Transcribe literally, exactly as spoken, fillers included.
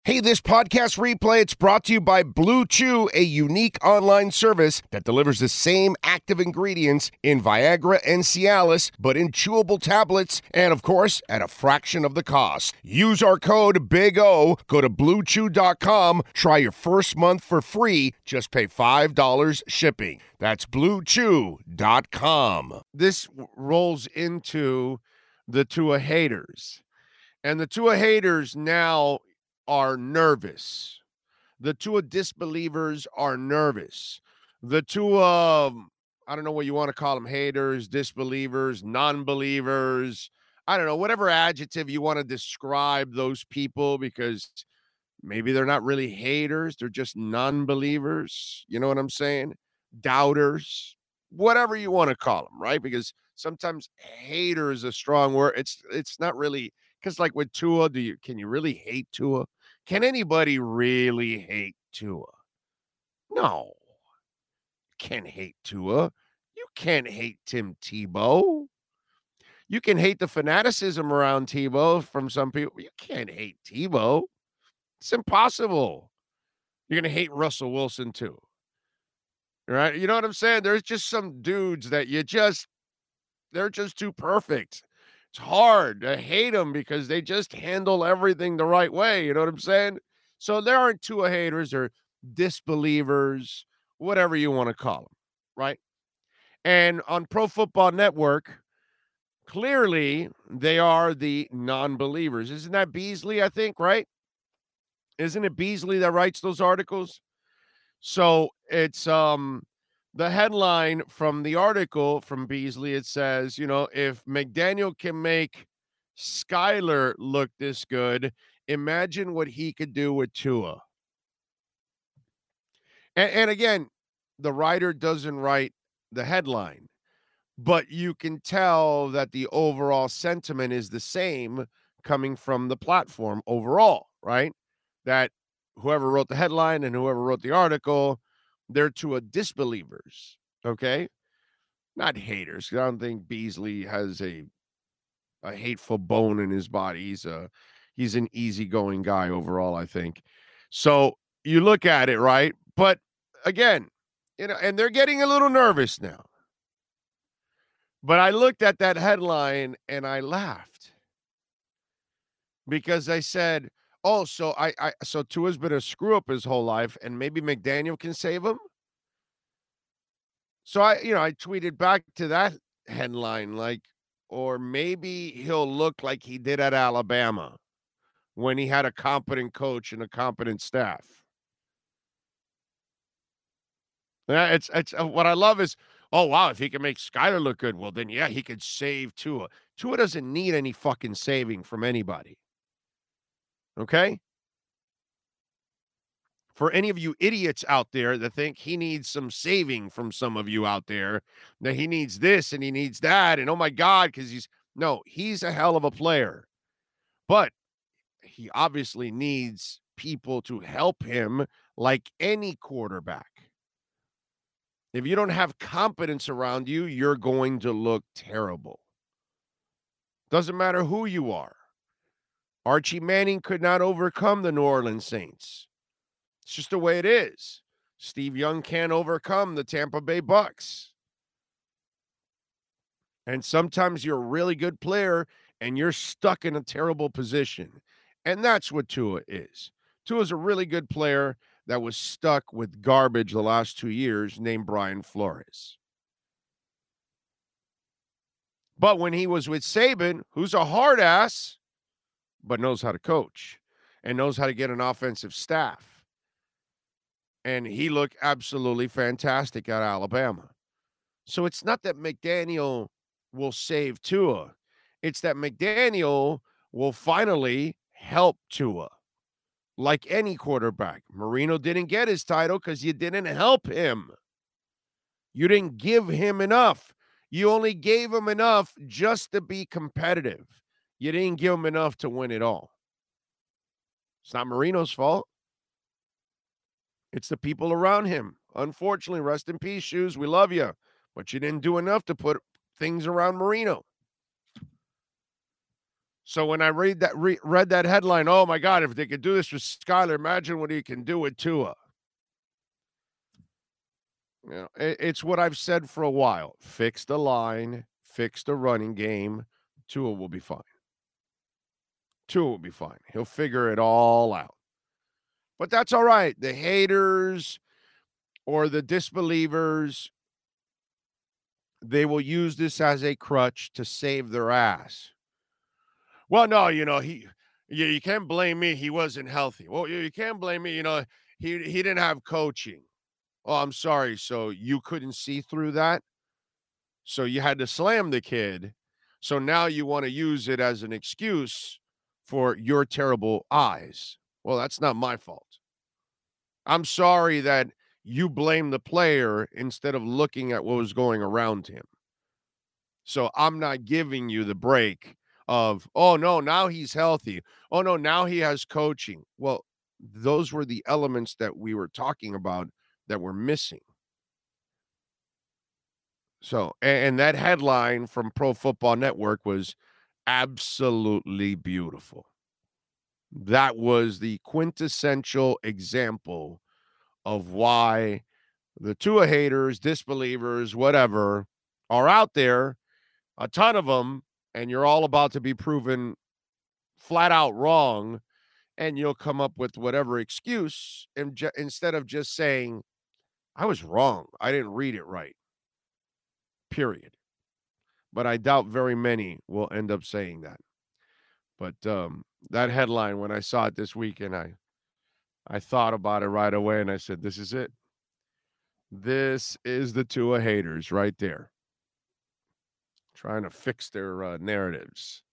Hey, this podcast replay, it's brought to you by Blue Chew, a unique online service that delivers the same active ingredients in Viagra and Cialis, but in chewable tablets, and of course, at a fraction of the cost. Use our code BIG O, go to blue chew dot com, try your first month for free, just pay five dollars shipping. That's blue chew dot com. This rolls into the Tua haters, and the Tua haters now are nervous. The Tua disbelievers are nervous. The Tua, um, I don't know what you want to call them, haters, disbelievers, non-believers. I don't know, whatever adjective you want to describe those people, because maybe they're not really haters. They're just non-believers. You know what I'm saying? Doubters, whatever you want to call them, right? Because sometimes hater is a strong word. It's it's not really, because like with Tua, do you can you really hate Tua? Can anybody really hate Tua? No. Can't hate Tua. You can't hate Tim Tebow. You can hate the fanaticism around Tebow from some people. You can't hate Tebow. It's impossible. You're going to hate Russell Wilson too. Right? You know what I'm saying? There's just some dudes that you just, they're just too perfect. It's hard to hate them because they just handle everything the right way. You know what I'm saying? So there aren't Tua haters or disbelievers, whatever you want to call them, right? And on Pro Football Network, clearly they are the non-believers. Isn't that Beasley, I think, right? Isn't it Beasley that writes those articles? So it's um the headline from the article from Beasley. It says, you know, if McDaniel can make Skyler look this good, imagine what he could do with Tua. And, and again, the writer doesn't write the headline, but you can tell that the overall sentiment is the same coming from the platform overall, right? That whoever wrote the headline and whoever wrote the article, they're Tua disbelievers, okay? Not haters. I don't think Beasley has a a hateful bone in his body. He's a he's an easygoing guy overall, I think. So you look at it, right? But again, you know, and they're getting a little nervous now. But I looked at that headline and I laughed because I said, "Oh, so I, I so Tua's been a screw up his whole life, and maybe McDaniel can save him." So I, you know, I tweeted back to that headline like, or maybe he'll look like he did at Alabama when he had a competent coach and a competent staff. Yeah, it's it's uh, what I love is, oh wow, if he can make Skyler look good, well then yeah, he could save Tua. Tua doesn't need any fucking saving from anybody. Okay? For any of you idiots out there that think he needs some saving from some of you out there, that he needs this and he needs that, and oh my God, because he's no, he's a hell of a player. But he obviously needs people to help him like any quarterback. If you don't have competence around you, you're going to look terrible. Doesn't matter who you are. Archie Manning could not overcome the New Orleans Saints. It's just the way it is. Steve Young can't overcome the Tampa Bay Bucks. And sometimes you're a really good player and you're stuck in a terrible position. And that's what Tua is. Tua's a really good player that was stuck with garbage the last two years named Brian Flores. But when he was with Saban, who's a hard ass, but knows how to coach and knows how to get an offensive staff, and he looked absolutely fantastic at Alabama. So it's not that McDaniel will save Tua. It's that McDaniel will finally help Tua. Like any quarterback. Marino didn't get his title because you didn't help him. You didn't give him enough. You only gave him enough just to be competitive. You didn't give him enough to win it all. It's not Marino's fault. It's the people around him. Unfortunately, rest in peace, Shoes. We love you. But you didn't do enough to put things around Marino. So when I read that re- read that headline, oh my God, if they could do this with Skyler, imagine what he can do with Tua. You know, it, it's what I've said for a while. Fix the line, fix the running game. Tua will be fine. Tua will be fine. He'll figure it all out. But that's all right. The haters or the disbelievers, they will use this as a crutch to save their ass. Well, no, you know, he you, you can't blame me. He wasn't healthy. Well, you, you can't blame me. You know, he he didn't have coaching. Oh, I'm sorry. So you couldn't see through that. So you had to slam the kid. So now you want to use it as an excuse for your terrible eyes. Well, that's not my fault. I'm sorry that you blame the player instead of looking at what was going around him. So I'm not giving you the break of, oh, no, now he's healthy. Oh, no, now he has coaching. Well, those were the elements that we were talking about that were missing. So, and that headline from Pro Football Network was absolutely beautiful. That was the quintessential example of why the Tua haters, disbelievers, whatever, are out there, a ton of them, and you're all about to be proven flat out wrong, and you'll come up with whatever excuse and ju- instead of just saying, I was wrong. I didn't read it right, period. But I doubt very many will end up saying that. But um, that headline, when I saw it this weekend, I I thought about it right away, and I said, "This is it. This is the Tua haters right there, trying to fix their uh, narratives."